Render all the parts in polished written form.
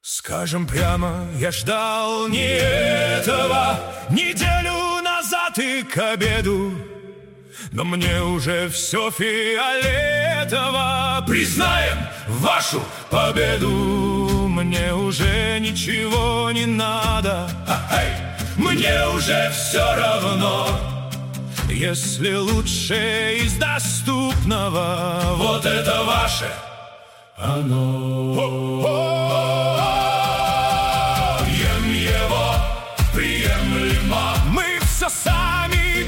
Скажем прямо, я ждал не этого неделю назад и к обеду, но мне уже все фиолетово. Признаем вашу победу. Мне уже ничего не надо, мне уже все равно. Если лучшее из доступного, вот это ваше оно. Ем его приемлемо, мы все сами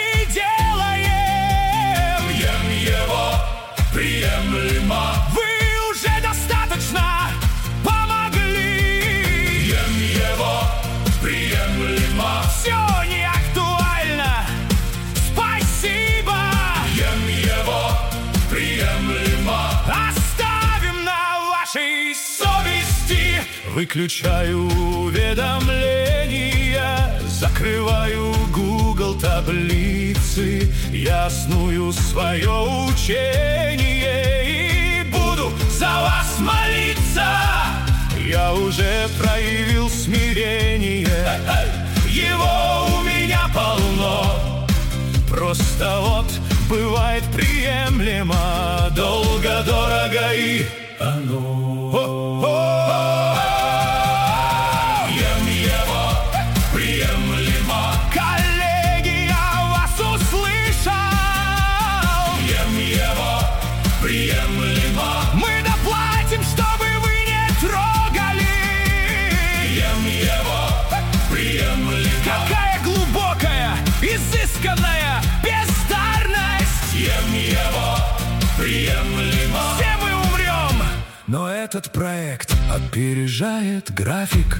переделаем. Ем его приемлемо, вы уже достаточно помогли. Ем его приемлемо, все не актуально, спасибо. Ем его приемлемо, оставим на вашей совести. Выключаю уведомления, закрываю Google таблицы, ясную свое учение и буду за вас молиться. Я уже проявил смирение, его у меня полно. Просто вот бывает приемлемо, долго, дорого и оно. Ем его приемлемо, коллеги, я вас услышал. Ем его приемлемо, мы доплатим, чтобы вы не трогали. Ем его приемлемо, какая глубокая, изысканная бездарность. Ем его приемлемо, все мы умрем, но этот проект опережает график.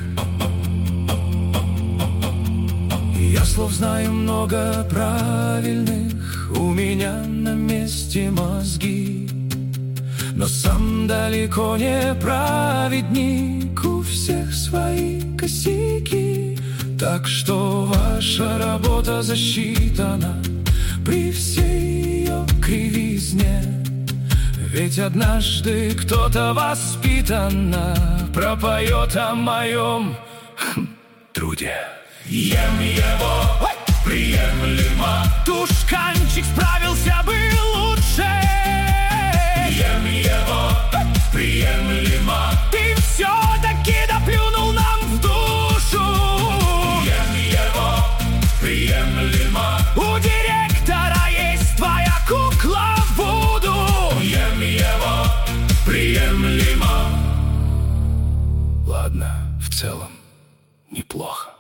Я слов знаю много правильных, у меня на месте мозги, но сам далеко не праведник, у всех свои косяки. Так что ваша работа засчитана при всей ее кривизне. Ведь однажды кто-то воспитанно пропоет о моем труде. Ем его приемлемо, тушканчик справился бы лучше. Ем его приемлемо, ты все-таки доплюнул нам в душу. Ем его приемлемо, у директора есть твоя кукла Вуду. Ем его приемлемо. Ладно, в целом неплохо.